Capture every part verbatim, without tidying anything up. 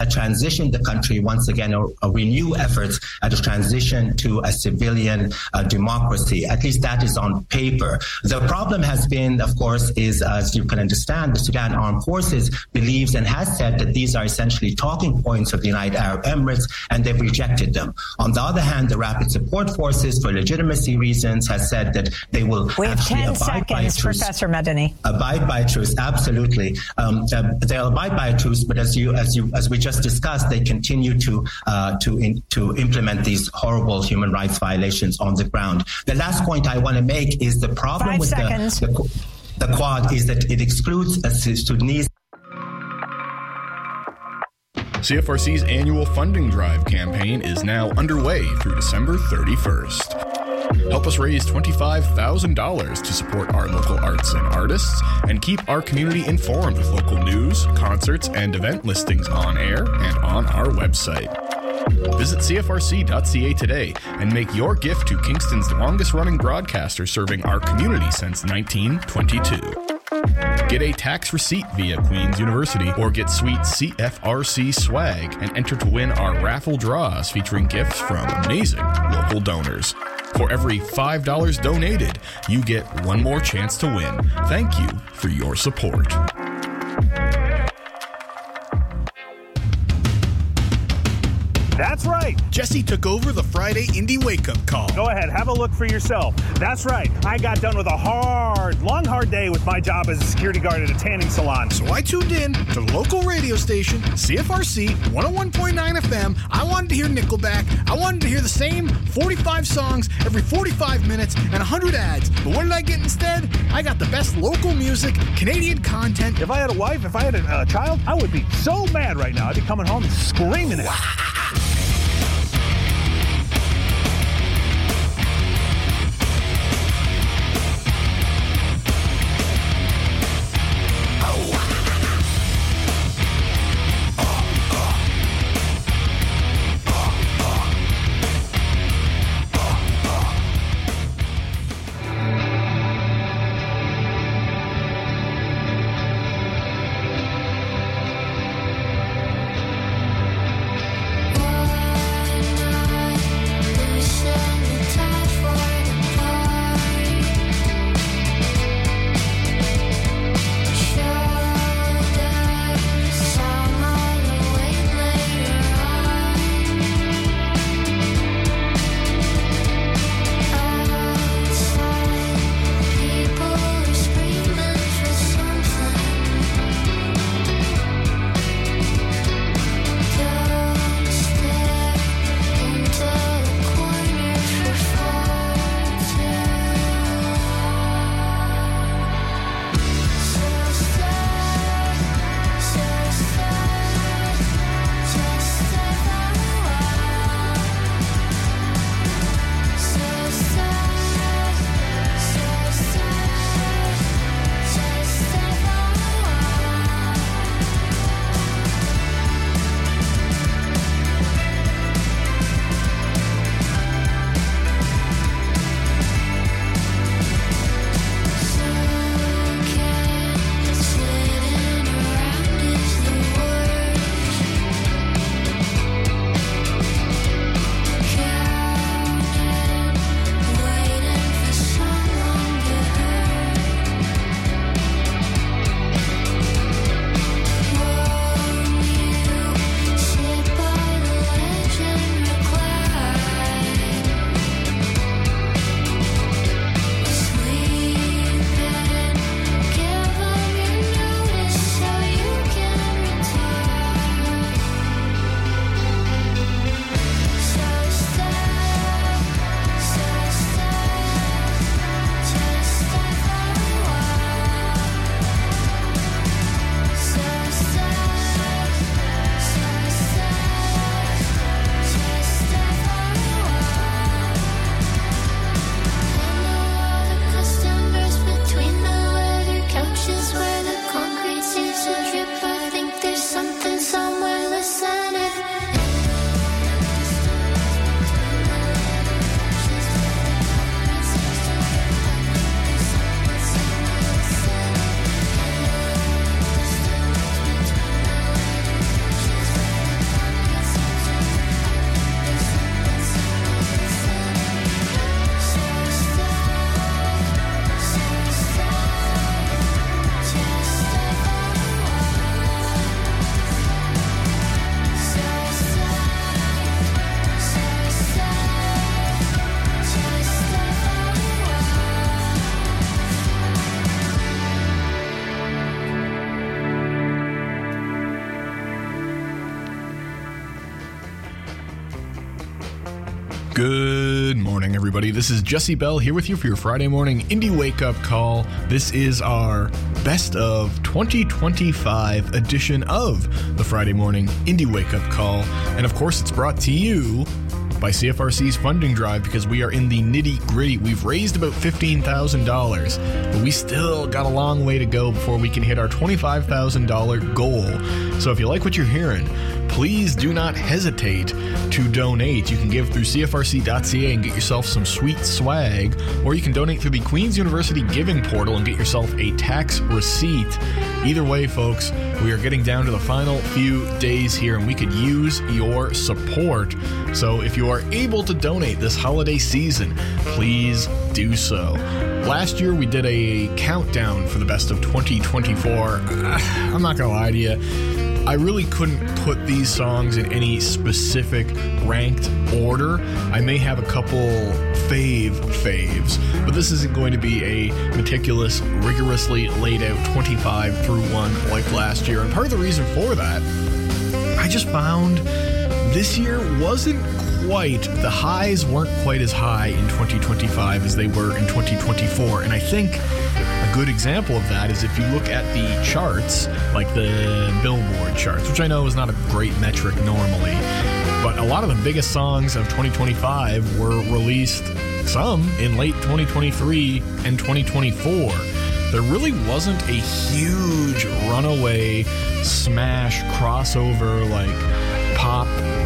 transition the country once again, or, or renew efforts at a transition to a civilian uh, democracy. At least that is on paper. The problem has been, of course, is, as you can understand, the Sudan Armed Forces believes and has said that these are essentially talking points of the United Arab Emirates, and they've rejected them. On the other hand, the Rapid Support Forces, for legitimacy reasons, has said that they will we have actually ten abide by a seconds, truce. Professor Madani. Abide by a truce, absolutely. Um, uh, they'll abide by a truce, but as you, as you, as we just discussed, they continue to uh, to in, to implement these horrible human rights violations on the ground. The last point I want to make is the problem Five with seconds. the, the the Quad is that it excludes a Sudanese. C F R C's annual funding drive campaign is now underway through December thirty-first. Help us raise twenty-five thousand dollars to support our local arts and artists and keep our community informed with local news, concerts, and event listings on air and on our website. Visit C F R C dot C A today and make your gift to Kingston's longest-running broadcaster serving our community since nineteen twenty-two. Get a tax receipt via Queen's University or get sweet C F R C swag and enter to win our raffle draws featuring gifts from amazing local donors. For every five dollars donated, you get one more chance to win. Thank you for your support. That's right. Jesse took over the Friday Indie Wake Up Call. Go ahead, have a look for yourself. That's right. I got done with a hard, long, hard day with my job as a security guard at a tanning salon. So I tuned in to the local radio station, C F R C one oh one point nine F M. I wanted to hear Nickelback. I wanted to hear the same forty-five songs every forty-five minutes and one hundred ads. But what did I get instead? I got the best local music, Canadian content. If I had a wife, if I had a uh, child, I would be so mad right now. I'd be coming home and screaming at her. Good morning, everybody. This is Jesse Bell here with you for your Friday morning Indie Wake Up Call. This is our best of twenty twenty-five edition of the Friday morning Indie Wake Up Call. And of course, it's brought to you by C F R C's funding drive because we are in the nitty gritty. We've raised about fifteen thousand dollars, but we still got a long way to go before we can hit our twenty-five thousand dollars goal. So if you like what you're hearing, please do not hesitate to donate. You can give through C F R C dot C A and get yourself some sweet swag, or you can donate through the Queen's University Giving Portal and get yourself a tax receipt. Either way, folks, we are getting down to the final few days here, and we could use your support. So if you are able to donate this holiday season, please do so. Last year, we did a countdown for the best of twenty twenty-four. I'm not going to lie to you. I really couldn't put these songs in any specific ranked order. I may have a couple fave faves, but this isn't going to be a meticulous, rigorously laid out twenty-five through one like last year. And part of the reason for that, I just found this year wasn't quite, the highs weren't quite as high in twenty twenty-five as they were in twenty twenty-four. And I think a good example of that is if you look at the charts, like the Billboard charts, which I know is not a great metric normally, but a lot of the biggest songs of twenty twenty-five were released, some in late twenty twenty-three and twenty twenty-four. There really wasn't a huge runaway, smash, crossover, like, pop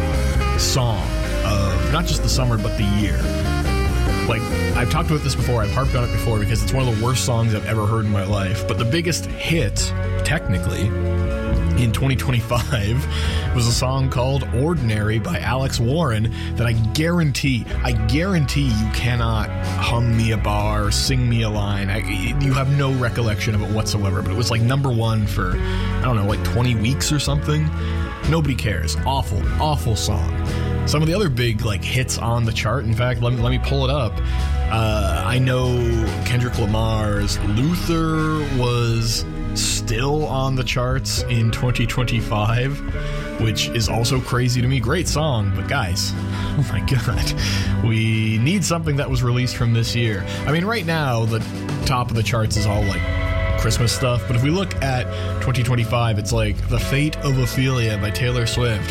song of not just the summer, but the year. Like, I've talked about this before, I've harped on it before because it's one of the worst songs I've ever heard in my life, but the biggest hit, technically, in twenty twenty-five was a song called Ordinary by Alex Warren that I guarantee, I guarantee you cannot hum me a bar, sing me a line. I, you have no recollection of it whatsoever, but it was like number one for, I don't know, like twenty weeks or something. Nobody cares. Awful, awful song. Some of the other big like hits on the chart, in fact, let me, let me pull it up. Uh, I know Kendrick Lamar's Luther was still on the charts in twenty twenty-five, which is also crazy to me. Great song, but guys, oh my god, we need something that was released from this year. I mean, right now, the top of the charts is all like Christmas stuff, but if we look at twenty twenty-five, it's like The Fate of Ophelia by Taylor Swift.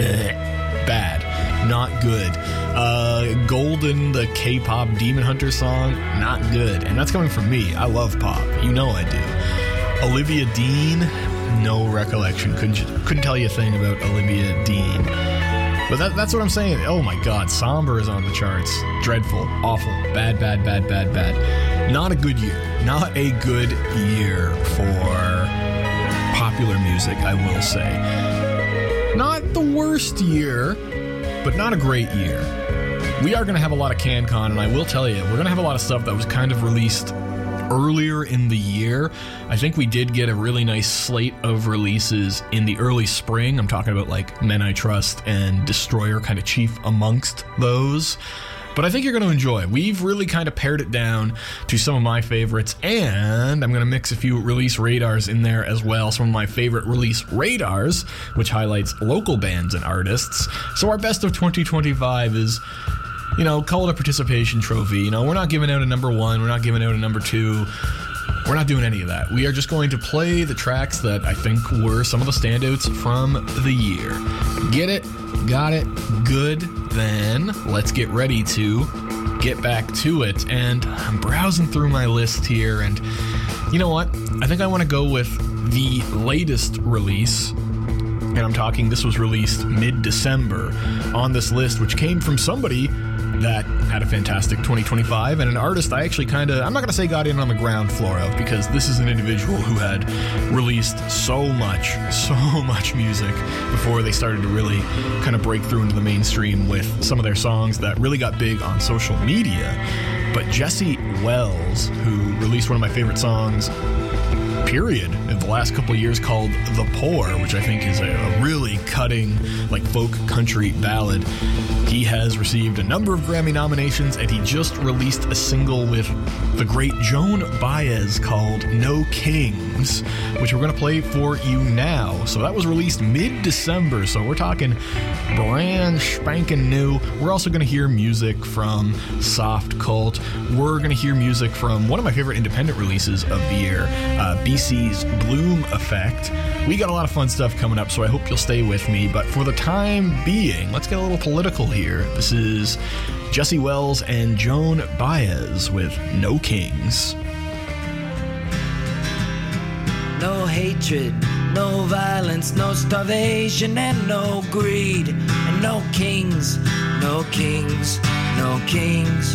Bad. Not good. Uh, Golden, the K-pop Demon Hunter song, not good. And that's coming from me. I love pop. You know I do. Olivia Dean, no recollection. Couldn't couldn't tell you a thing about Olivia Dean. But that, that's what I'm saying. Oh my god, Somber is on the charts. Dreadful. Awful. Bad, bad, bad, bad, bad. Not a good year. Not a good year for popular music, I will say. Not the worst year, but not a great year. We are going to have a lot of CanCon, and I will tell you, we're going to have a lot of stuff that was kind of released earlier in the year. I think we did get a really nice slate of releases in the early spring. I'm talking about like Men I Trust and Destroyer kind of chief amongst those. But I think you're going to enjoy. We've really kind of pared it down to some of my favorites, and I'm going to mix a few release radars in there as well. Some of my favorite release radars, which highlights local bands and artists. So our best of twenty twenty-five is, you know, call it a participation trophy. You know, we're not giving out a number one. We're not giving out a number two. We're not doing any of that. We are just going to play the tracks that I think were some of the standouts from the year. Get it? Got it? Good? Then let's get ready to get back to it. And I'm browsing through my list here, and you know what? I think I want to go with the latest release. And I'm talking, this was released mid-December on this list, which came from somebody that had a fantastic twenty twenty-five, and an artist I actually kind of, I'm not going to say got in on the ground floor of, because this is an individual who had released so much, so much music before they started to really kind of break through into the mainstream with some of their songs that really got big on social media. But Jesse Wells, who released one of my favorite songs, period, the last couple of years called The Poor, which I think is a, a really cutting, like, folk country ballad. He has received a number of Grammy nominations, and he just released a single with the great Joan Baez called No Kings, which we're going to play for you now. So that was released mid-December, so we're talking brand spanking new. We're also going to hear music from Soft Cult. We're going to hear music from one of my favorite independent releases of the year, uh, B C's Bloom Effect. We got a lot of fun stuff coming up, so I hope you'll stay with me. But for the time being, let's get a little political here. This is Jesse Wells and Joan Baez with No Kings. No hatred, no violence, no starvation, and no greed, and no kings, no kings, no kings.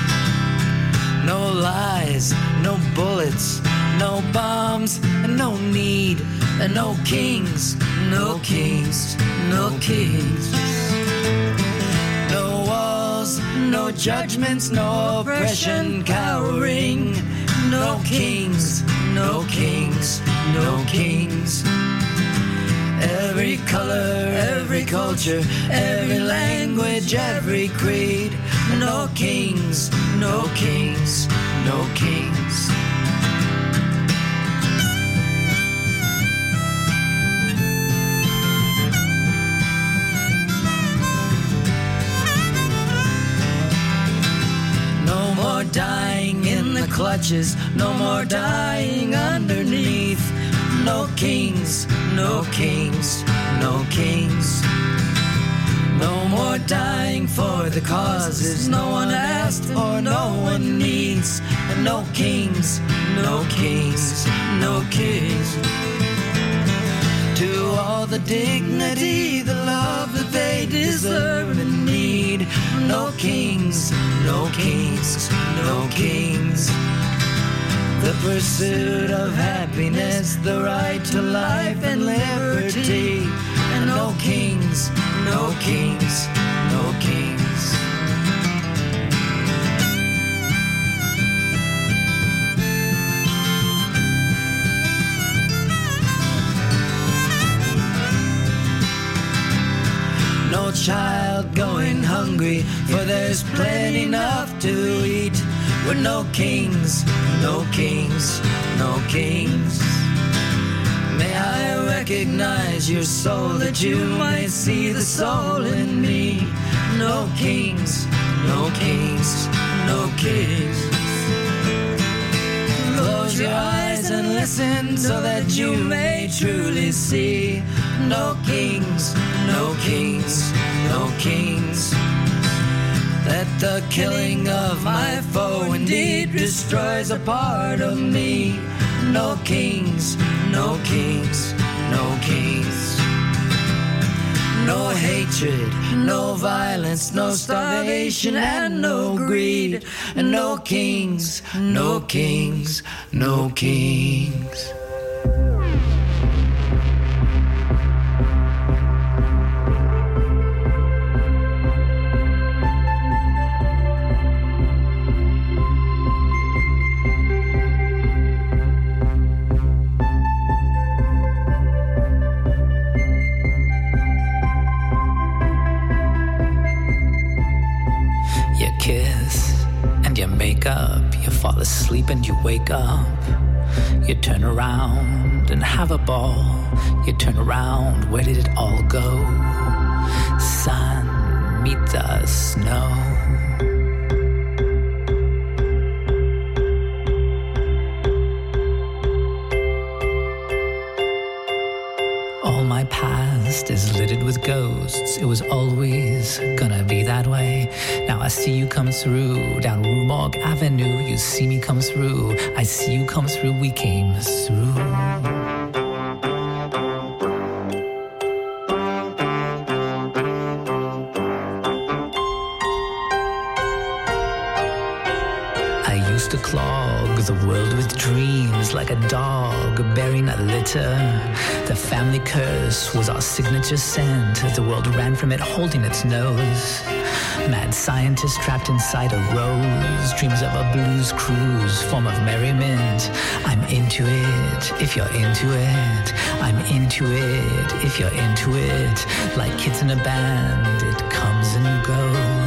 No lies, no bullets, no bombs, and no need, and no kings, no kings, no kings. No walls, no judgments, no oppression cowering. No kings, no kings, no kings. Every color, every culture, every language, every creed. No kings, no kings, no kings. No more dying in the clutches, no more dying underneath. No kings, no kings, no kings. No more dying for the causes no one asked or no one needs. And no kings, no kings, no kings. To all the dignity, the love that they deserve and need. No kings, no kings, no kings. The pursuit of happiness, the right to life and liberty. And no kings, no kings, no kings. No child going hungry, for there's plenty enough to eat. We're no kings, no kings, no kings. May I recognize your soul, that you might see the soul in me. No kings, no kings, no kings. Close your eyes and listen so that you may truly see. No kings, no kings, no kings. That the killing of my foe indeed destroys a part of me. No kings, no kings, no kings. No hatred, no violence, no starvation, and no greed. And no kings, no kings, no kings. Fall asleep and you wake up. You turn around and have a ball. You turn around, where did it all go? Sun, meet the snow. All my past is littered with ghosts. It was always gonna be that way. Now I see you come through down Rue Morgue Avenue. You see me come through. I see you come through. We came through. To clog the world with dreams like a dog burying a litter. The family curse was our signature scent. The world ran from it holding its nose. Mad scientist trapped inside a rose. Dreams of a blues cruise, form of merriment. I'm into it, if you're into it. I'm into it, if you're into it. Like kids in a band, it comes and goes.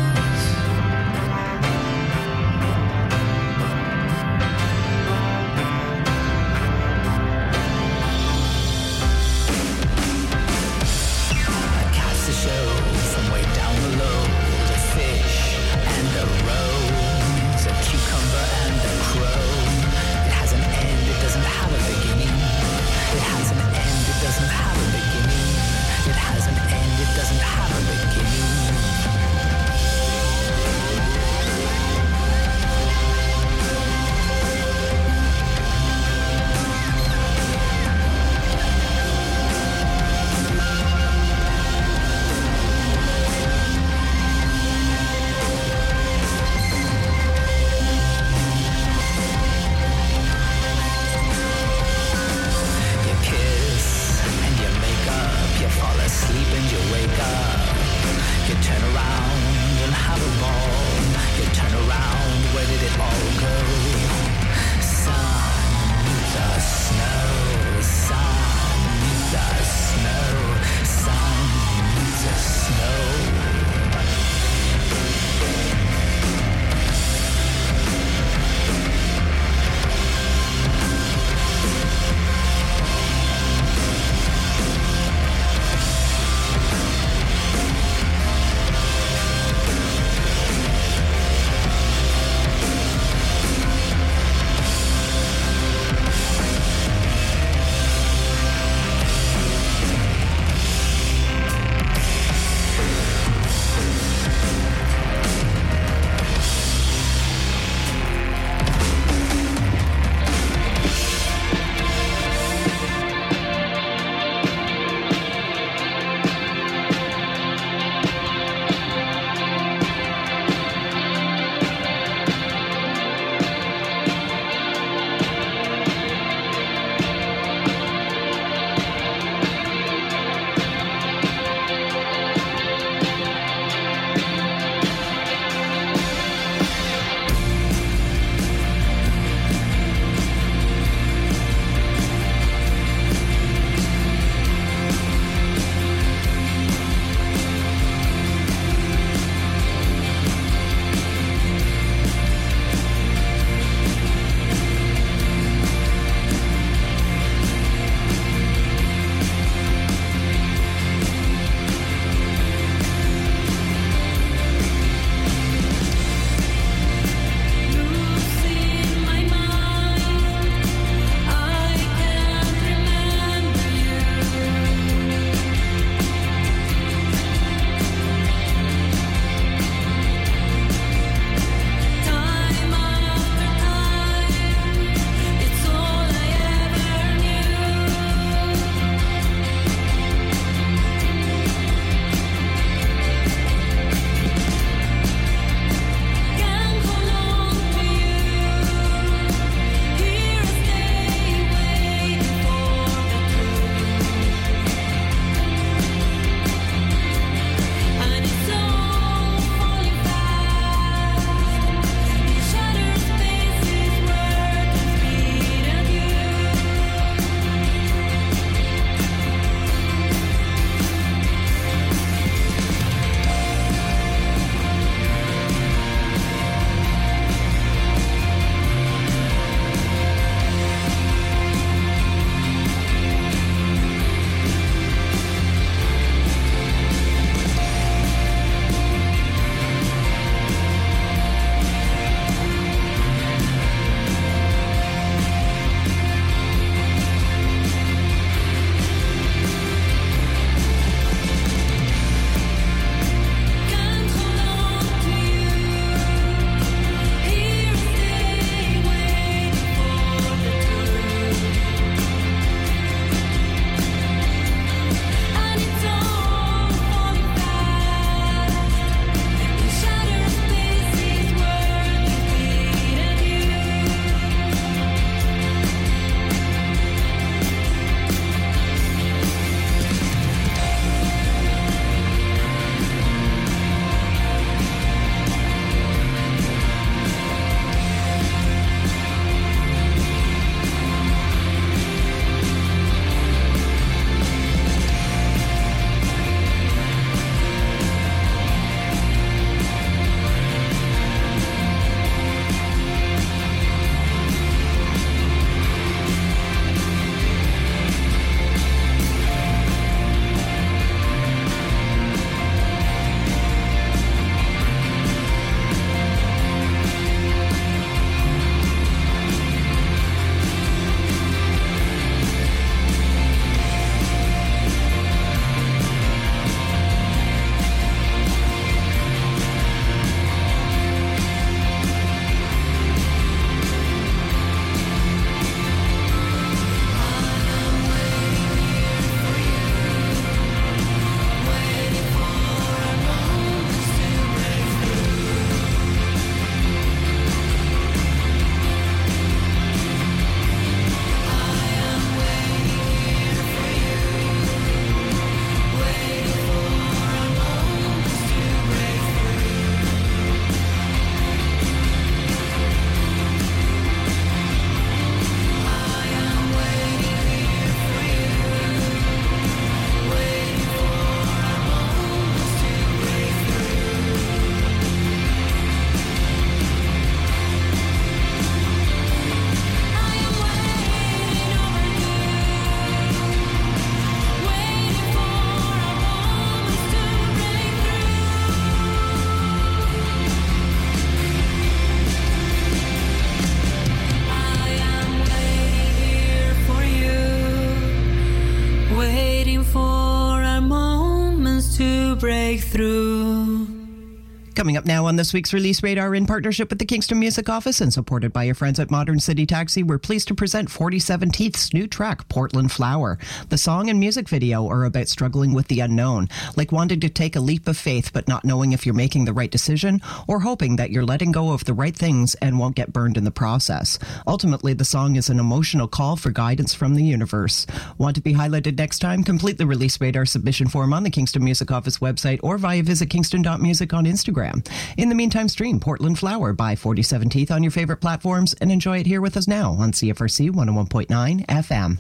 breakthrough. Coming up now on this week's Release Radar, in partnership with the Kingston Music Office and supported by your friends at Modern City Taxi, we're pleased to present forty-seven Teeth's new track, Portland Flower. The song and music video are about struggling with the unknown, like wanting to take a leap of faith but not knowing if you're making the right decision, or hoping that you're letting go of the right things and won't get burned in the process. Ultimately, the song is an emotional call for guidance from the universe. Want to be highlighted next time? Complete the Release Radar submission form on the Kingston Music Office website or via visit kingston dot music on Instagram. In the meantime, stream Portland Flower by forty-seven Teeth on your favorite platforms and enjoy it here with us now on C F R C one oh one point nine F M.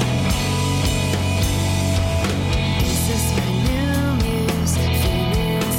This is my new muse, feeling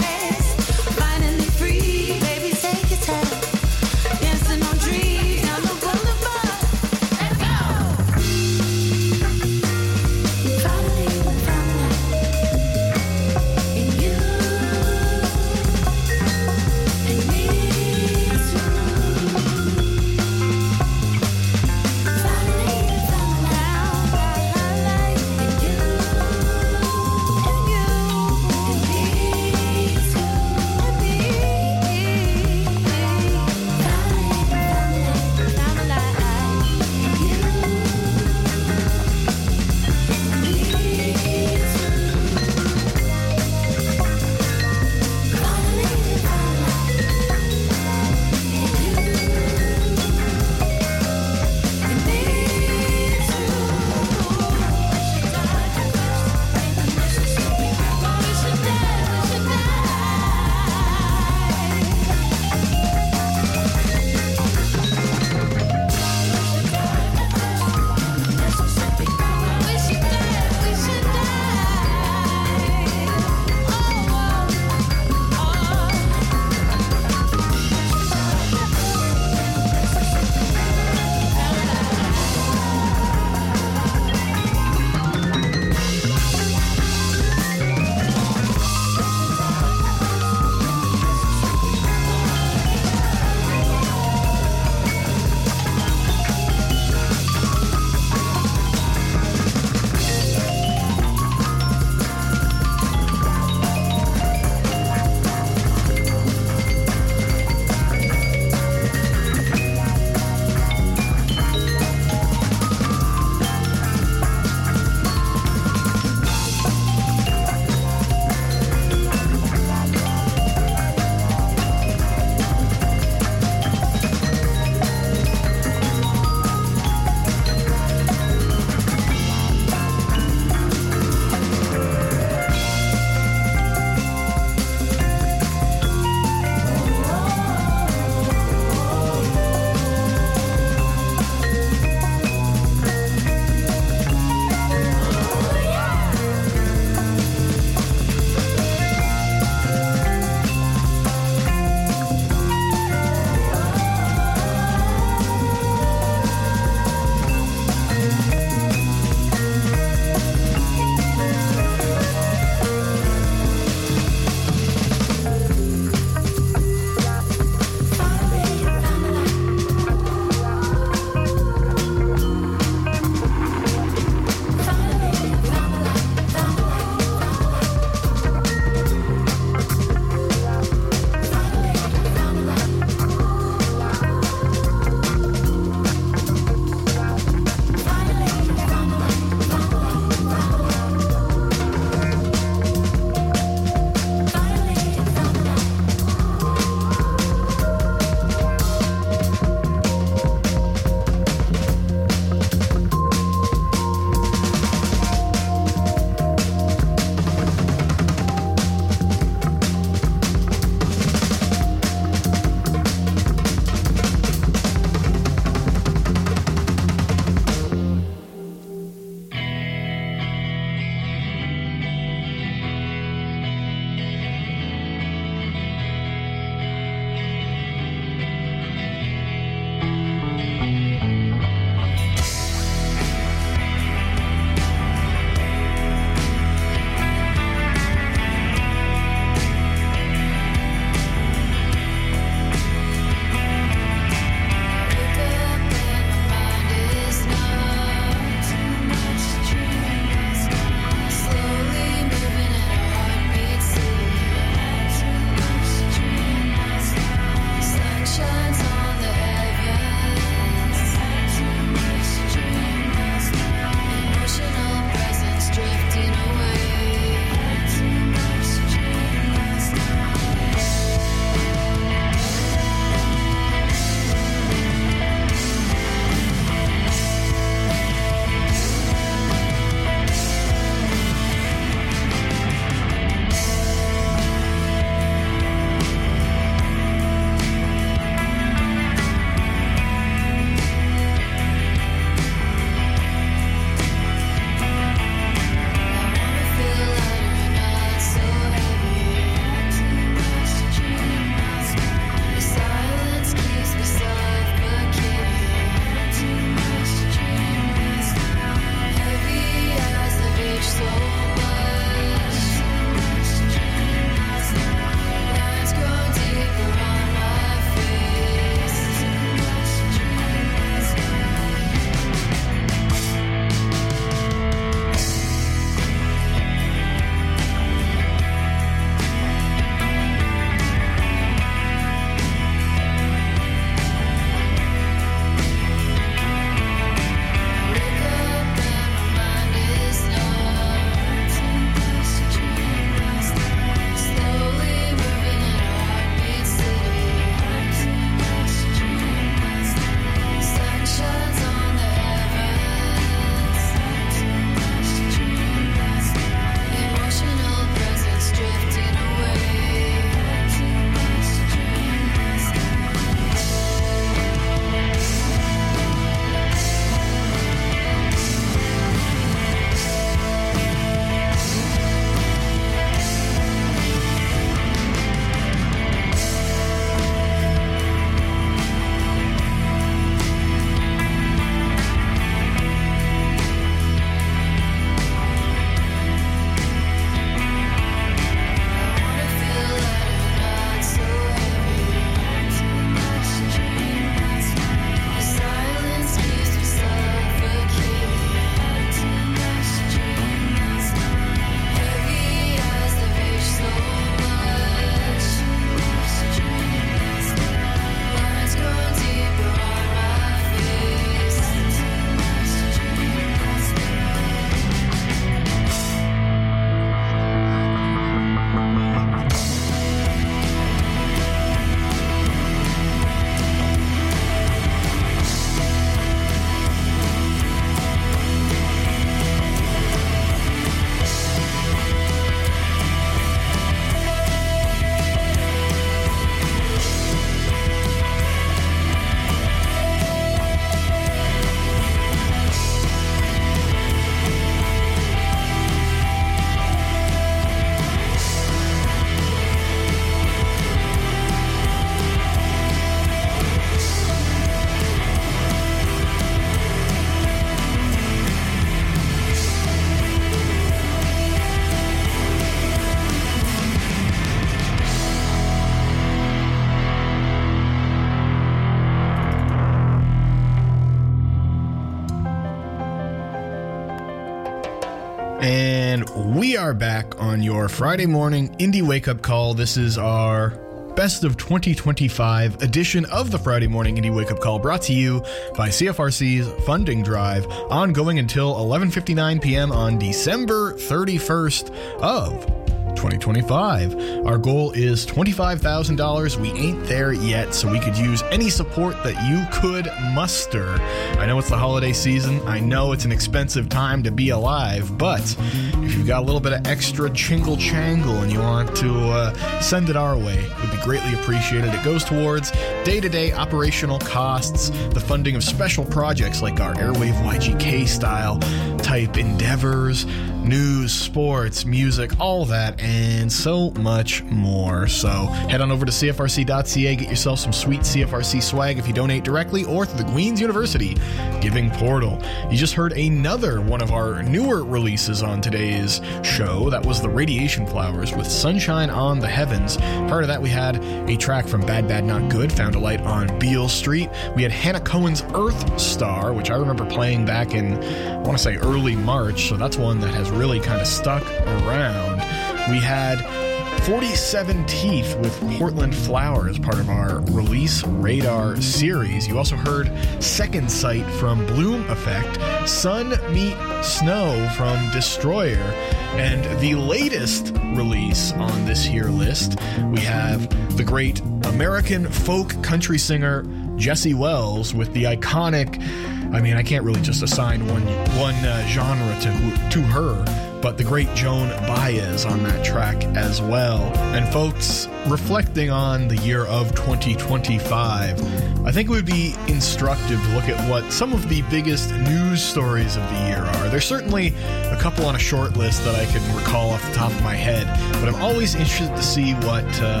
And we are back on your Friday morning Indie Wake Up Call. This is our Best of twenty twenty-five edition of the Friday Morning Indie Wake Up Call, brought to you by C F R C's Funding Drive, ongoing until eleven fifty-nine p.m. on December thirty-first of twenty twenty-five. Our goal is twenty-five thousand dollars. We ain't there yet, so we could use any support that you could muster. I know it's the holiday season. I know it's an expensive time to be alive, but if you've got a little bit of extra chingle-changle and you want to uh, send it our way, it would be greatly appreciated. It goes towards day-to-day operational costs, the funding of special projects like our Airwave Y G K style type endeavors, news, sports, music, all that, and so much more. So head on over to C F R C dot C A, get yourself some sweet C F R C swag if you donate directly or through the Queen's University Giving Portal. You just heard another one of our newer releases on today's show. That was the Radiation Flowers with Sunshine on the Heavens. Prior to that, we had a track from Bad Bad Not Good, Found a Light on Beale Street. We had Hannah Cohen's Earth Star, which I remember playing back in, I want to say, early March, so that's one that has really kind of stuck around. We had forty-seven Teeth with Portland Flower as part of our Release Radar series. You also heard Second Sight from Bloom Effect, Sun Meet Snow from Destroyer, and the latest release on this here list, we have the great American folk country singer Jessie Wells with the iconic, I mean, I can't really just assign one one uh, genre to to her, but the great Joan Baez on that track as well. And folks, reflecting on the year of twenty twenty-five, I think it would be instructive to look at what some of the biggest news stories of the year are. There's certainly a couple on a short list that I can recall off the top of my head, but I'm always interested to see what uh,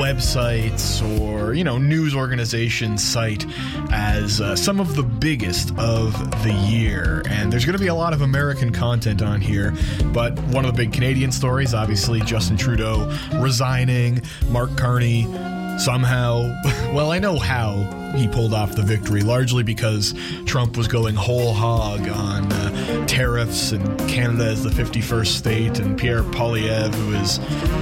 websites or, you know, news organizations cite as uh, some of the biggest of the year. And there's going to be a lot of American content on here, but one of the big Canadian stories, obviously Justin Trudeau resigning, Mark Carney somehow, well, I know how he pulled off the victory, largely because Trump was going whole hog on uh, tariffs and Canada as the fifty-first state, and Pierre Poilievre, who is,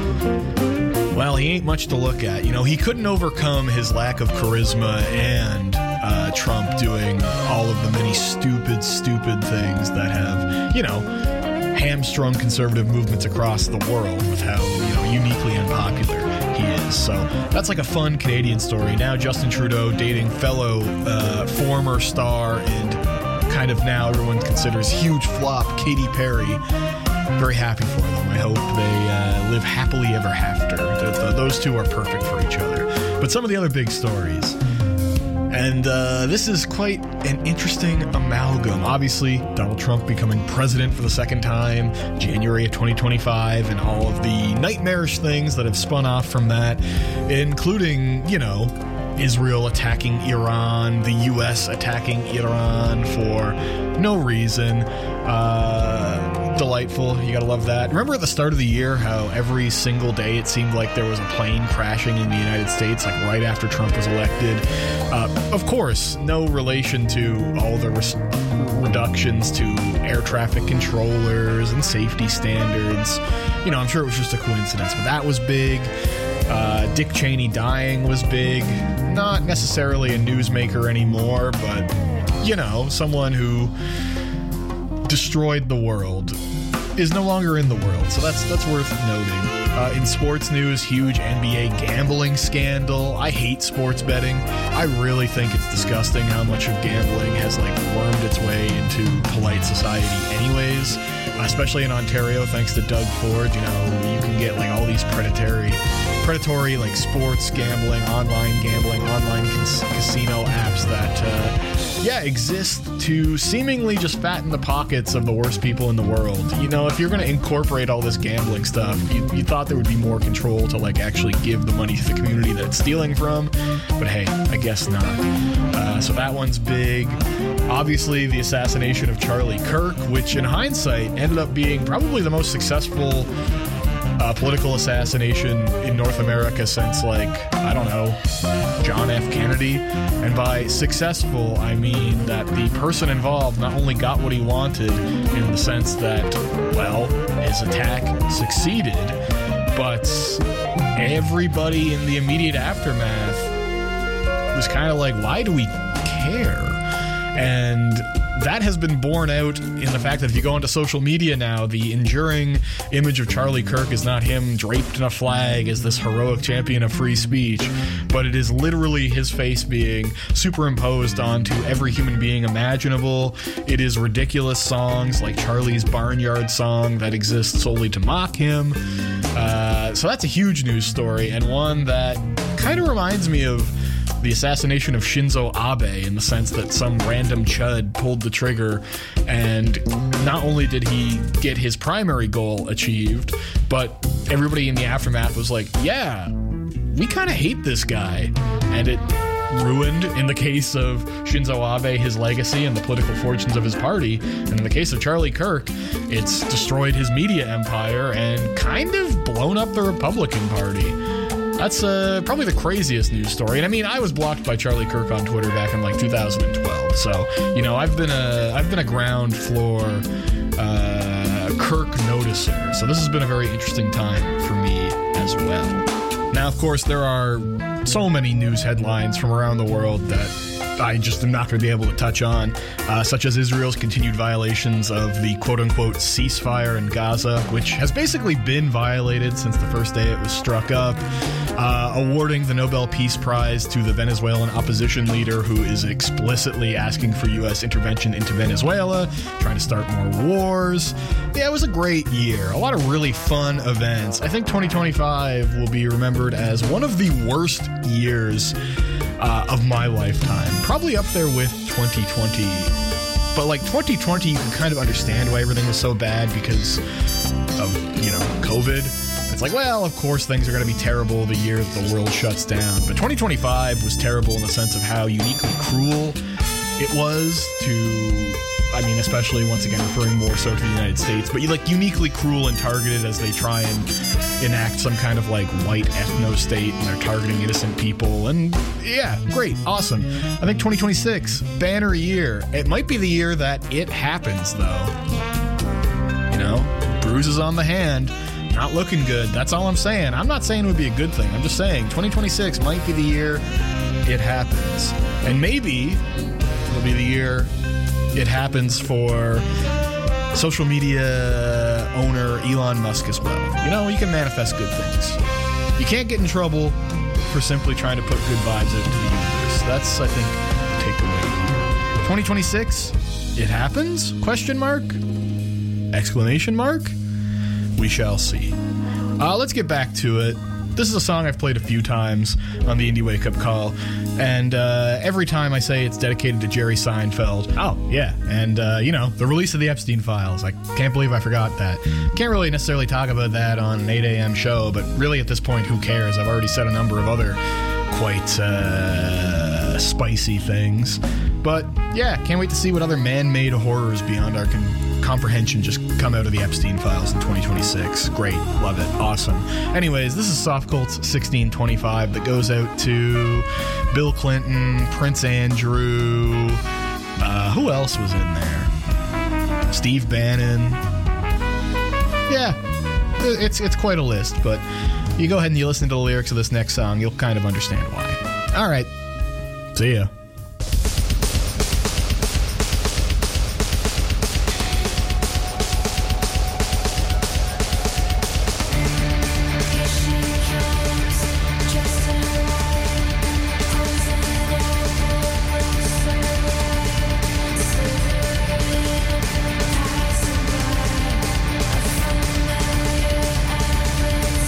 well, he ain't much to look at. You know, he couldn't overcome his lack of charisma and uh, Trump doing all of the many stupid, stupid things that have, you know, hamstrung conservative movements across the world with how, you know, uniquely unpopular he is. So that's like a fun Canadian story. Now Justin Trudeau dating fellow uh, former star and kind of now everyone considers huge flop Katy Perry. Very happy for them. I hope they uh, live happily ever after. The, the, those two are perfect for each other. But some of the other big stories. And uh, this is quite an interesting amalgam. Obviously, Donald Trump becoming president for the second time, January of twenty twenty-five, and all of the nightmarish things that have spun off from that, including, you know, Israel attacking Iran, the U S attacking Iran for no reason. Uh, delightful. You gotta love that. Remember at the start of the year how every single day it seemed like there was a plane crashing in the United States, like right after Trump was elected? Uh, of course, no relation to all the res- reductions to air traffic controllers and safety standards. You know, I'm sure it was just a coincidence, but that was big. Uh, Dick Cheney dying was big. Not necessarily a newsmaker anymore, but, you know, someone who destroyed the world is no longer in the world, so that's that's worth noting. Uh, in sports news, huge N B A gambling scandal. I hate sports betting. I really think it's disgusting how much of gambling has like wormed its way into polite society anyways, especially in Ontario thanks to Doug Ford. You know, you can get like all these predatory predatory like sports gambling, online gambling, online cas- casino apps that uh, yeah exist to seemingly just fatten the pockets of the worst people in the world. You know, if you're going to incorporate all this gambling stuff, you, you thought there would be more control to like actually give the money to the community that it's stealing from, but hey, I guess not. Uh, so that one's big. Obviously, the assassination of Charlie Kirk, which in hindsight ended up being probably the most successful uh, political assassination in North America since, like, I don't know, John F. Kennedy. And by successful, I mean that the person involved not only got what he wanted in the sense that, well, his attack succeeded, but everybody in the immediate aftermath was kind of like, why do we care? And that has been borne out in the fact that if you go onto social media now, the enduring image of Charlie Kirk is not him draped in a flag as this heroic champion of free speech, but it is literally his face being superimposed onto every human being imaginable. It is ridiculous songs like Charlie's Barnyard song that exists solely to mock him. Uh, so that's a huge news story, and one that kind of reminds me of the assassination of Shinzo Abe, in the sense that some random chud pulled the trigger, and not only did he get his primary goal achieved, but everybody in the aftermath was like, yeah, we kind of hate this guy. And it ruined, in the case of Shinzo Abe, his legacy and the political fortunes of his party. And in the case of Charlie Kirk, it's destroyed his media empire and kind of blown up the Republican Party. That's uh, probably the craziest news story. And I mean, I was blocked by Charlie Kirk on Twitter back in like two thousand twelve. So, you know, I've been a I've been a ground floor uh, Kirk noticer. So this has been a very interesting time for me as well. Now, of course, there are so many news headlines from around the world that I just am not going to be able to touch on, uh, such as Israel's continued violations of the quote-unquote ceasefire in Gaza, which has basically been violated since the first day it was struck up, uh, awarding the Nobel Peace Prize to the Venezuelan opposition leader who is explicitly asking for U S intervention into Venezuela, trying to start more wars. Yeah, it was a great year. A lot of really fun events. I think twenty twenty-five will be remembered as one of the worst years Uh, of my lifetime. Probably up there with twenty twenty. But like twenty twenty, you can kind of understand why everything was so bad because of, you know, COVID. It's like, well, of course things are going to be terrible the year that the world shuts down. But twenty twenty-five was terrible in the sense of how uniquely cruel it was to, I mean, especially once again referring more so to the United States, but like uniquely cruel and targeted as they try and enact some kind of like white ethno state, and they're targeting innocent people. And yeah, great, awesome. I think twenty twenty-six, banner year. It might be the year that it happens, though. You know, bruises on the hand, not looking good. That's all I'm saying. I'm not saying it would be a good thing. I'm just saying twenty twenty-six might be the year it happens. And maybe it'll be the year it happens for social media owner Elon Musk as well. You know, you can manifest good things. You can't get in trouble for simply trying to put good vibes out into the universe. That's, I think, the takeaway here. twenty twenty-six, it happens? Question mark? Exclamation mark? We shall see. Uh, let's get back to it. This is a song I've played a few times on the Indie Wake Up Call, and uh, every time I say it's dedicated to Jerry Seinfeld. Oh, yeah, and, uh, you know, the release of the Epstein Files. I can't believe I forgot that. Can't really necessarily talk about that on an eight a.m. show, but really at this point, who cares? I've already said a number of other quite uh, spicy things. But, yeah, can't wait to see what other man-made horrors beyond our con- comprehension just come out of the Epstein Files in twenty twenty-six. Great. Love it. Awesome. Anyways, this is Soft Colt's sixteen twenty-five that goes out to Bill Clinton, Prince Andrew, uh, who else was in there? Steve Bannon. Yeah, it's it's quite a list, but you go ahead and you listen to the lyrics of this next song, you'll kind of understand why. All right. See ya.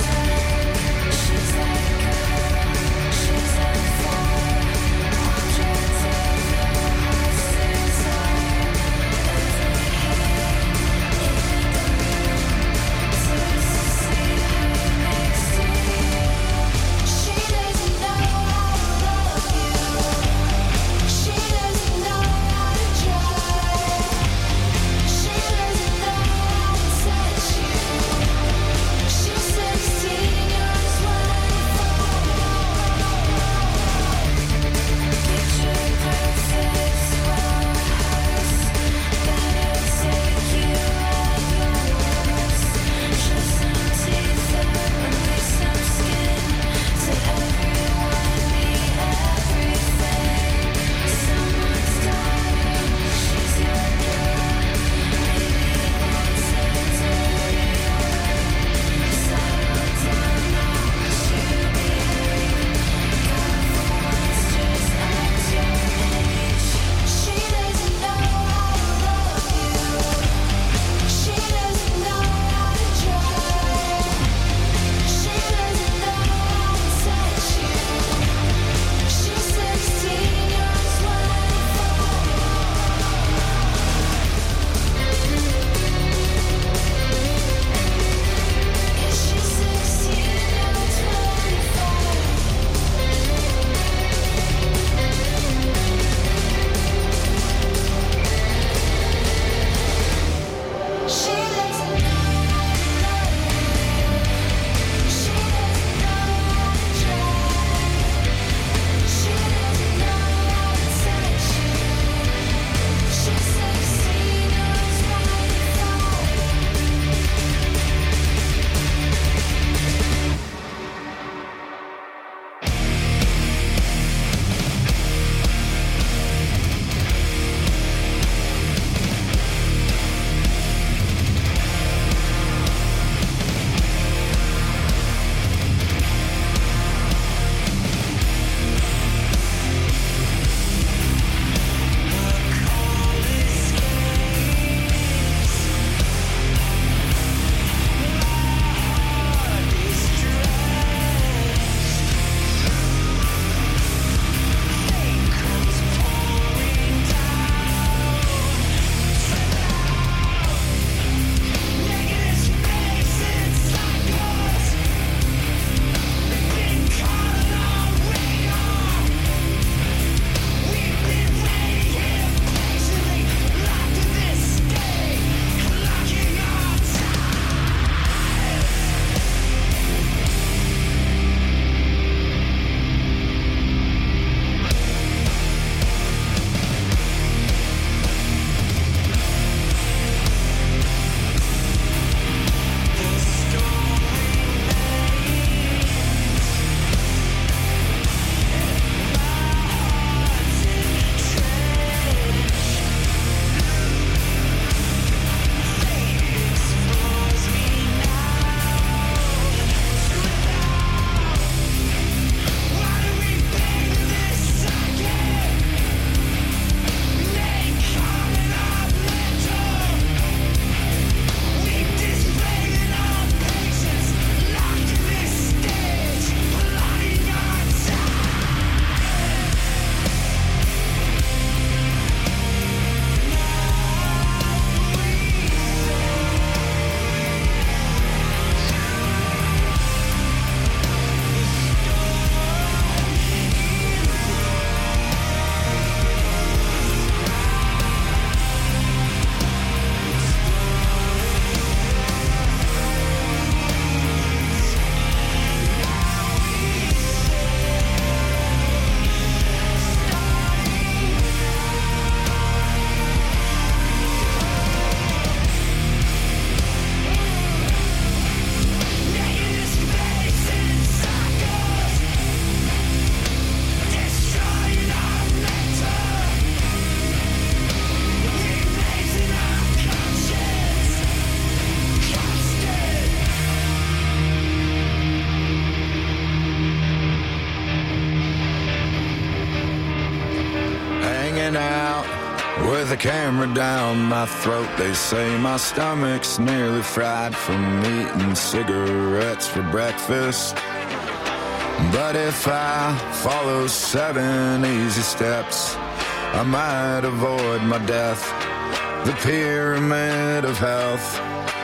She's like a camera down my throat. They say my stomach's nearly fried from eating cigarettes for breakfast. But if I follow seven easy steps, I might avoid my death, the pyramid of health.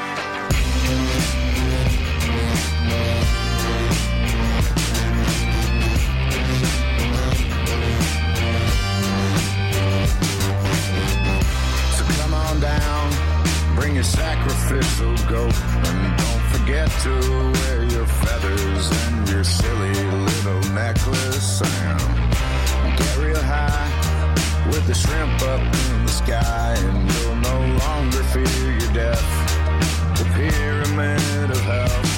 So come on down, bring your sacrificial goat, and don't forget to wear your feathers and your silly little necklace, and get real high with the shrimp up in the sky, and you'll no longer fear your death, the pyramid of health.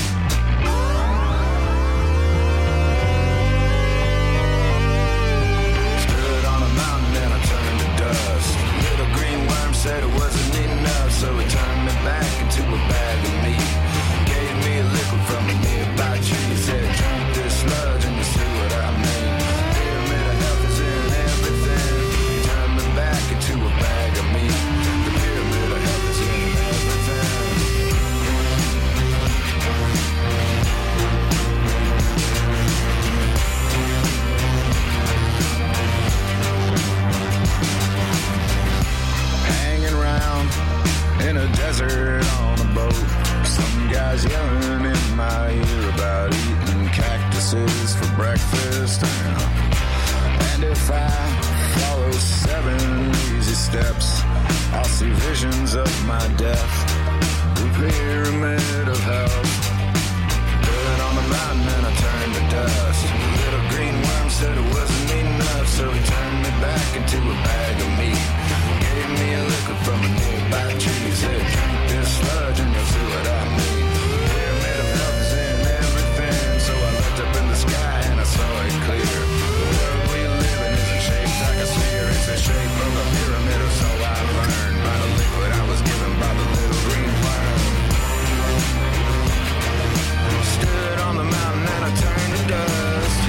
Stood on a mountain and I turned to dust. Little green worm said it wasn't enough, so it turned me back into a bag of meat. Gave me a liquid from a nearby tree, said drink this sludge and you see what I mean. Pyramid of health is in everything. Turn me back into a bag of meat. The pyramid of health is in everything. Hanging around in a desert on a boat. Some guys yelling in my ear about eating cactuses for breakfast. And if I follow seven easy steps, I'll see visions of my death, the pyramid of health. Stood on the mountain and I turned to dust. A little green worm said it wasn't enough, so he turned me back into a bag of meat. Gave me a liquid from a nearby tree, said drink this sludge and you'll see what I mean. Pyramid of health is in everything, so I looked up in the sky and I saw it clear. The world we live in isn't shaped like a sphere, it's the shape of a pyramid, or so I learned by the liquid I was given by the little green worm. Stood on the mountain and I turned to dust.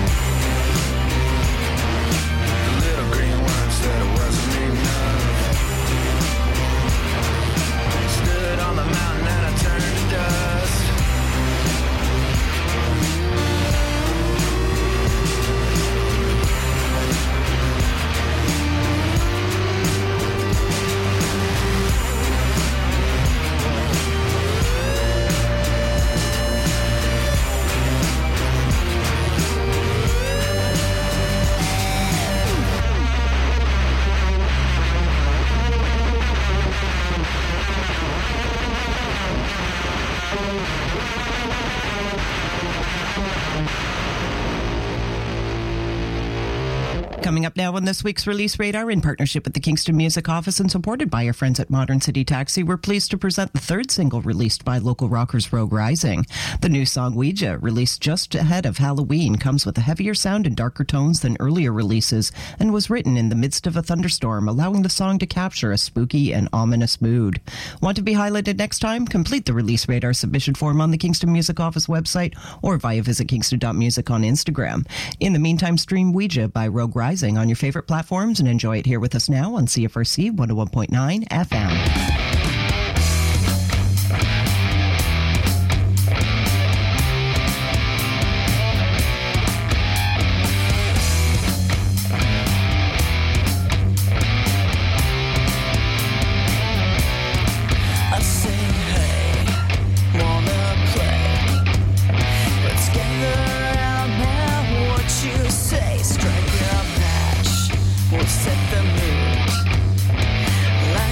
The little green worm said it wasn't enough. Stood on the mountain and I turned to dust. Coming up now on this week's Release Radar, in partnership with the Kingston Music Office and supported by our friends at Modern City Taxi, we're pleased to present the third single released by local rockers Rogue Rising. The new song Ouija, released just ahead of Halloween, comes with a heavier sound and darker tones than earlier releases and was written in the midst of a thunderstorm, allowing the song to capture a spooky and ominous mood. Want to be highlighted next time? Complete the Release Radar submission form on the Kingston Music Office website or via visit kingston dot music on Instagram. In the meantime, stream Ouija by Rogue Rising on your favorite platforms and enjoy it here with us now on C F R C one oh one point nine F M.